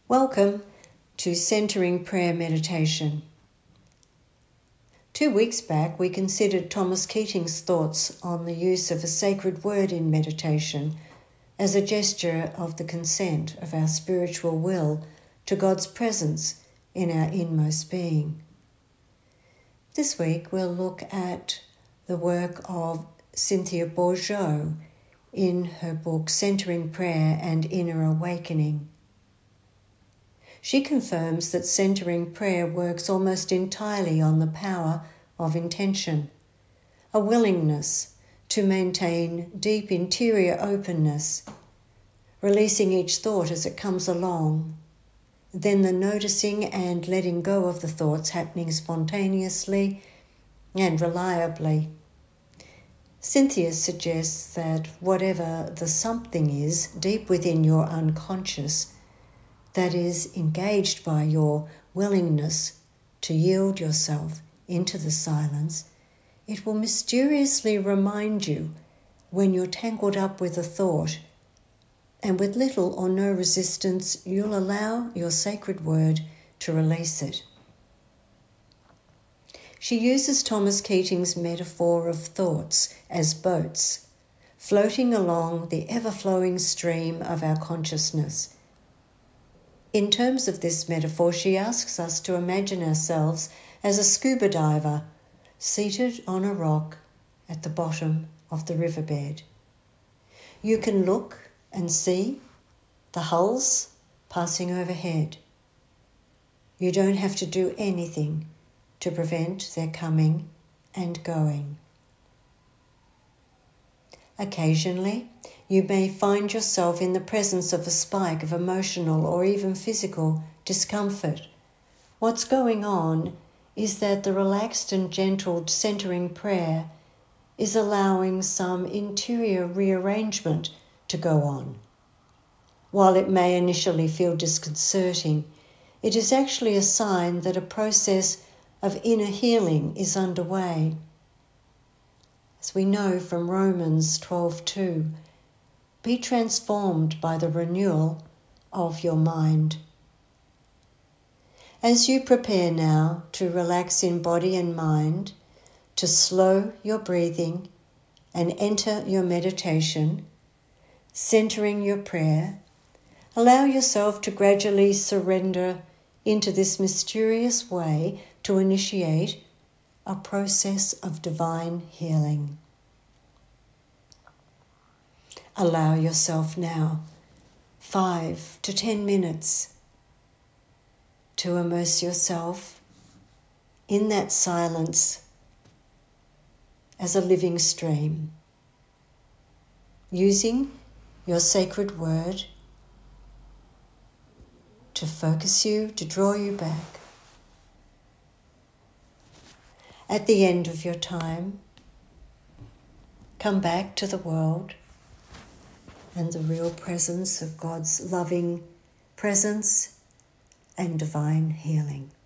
Welcome to Centering Prayer Meditation. 2 weeks back, we considered Thomas Keating's thoughts on the use of a sacred word in meditation as a gesture of the consent of our spiritual will to God's presence in our inmost being. This week, we'll look at the work of Cynthia Bourgeault in her book Centering Prayer and Inner Awakening. She confirms that centering prayer works almost entirely on the power of intention, a willingness to maintain deep interior openness, releasing each thought as it comes along, then the noticing and letting go of the thoughts happening spontaneously and reliably. Cynthia suggests that whatever the something is deep within your unconscious that is engaged by your willingness to yield yourself into the silence, it will mysteriously remind you when you're tangled up with a thought, and with little or no resistance, you'll allow your sacred word to release it. She uses Thomas Keating's metaphor of thoughts as boats, floating along the ever-flowing stream of our consciousness. In terms of this metaphor, she asks us to imagine ourselves as a scuba diver seated on a rock at the bottom of the riverbed. You can look and see the hulls passing overhead. You don't have to do anything to prevent their coming and going. Occasionally, you may find yourself in the presence of a spike of emotional or even physical discomfort. What's going on is that the relaxed and gentle centering prayer is allowing some interior rearrangement to go on. While it may initially feel disconcerting, it is actually a sign that a process of inner healing is underway. As we know from Romans 12:2, be transformed by the renewal of your mind. As you prepare now to relax in body and mind, to slow your breathing and enter your meditation, centering your prayer, allow yourself to gradually surrender into this mysterious way to initiate a process of divine healing. Allow yourself now 5 to 10 minutes to immerse yourself in that silence as a living stream, using your sacred word to focus you, to draw you back. At the end of your time, come back to the world and the real presence of God's loving presence and divine healing.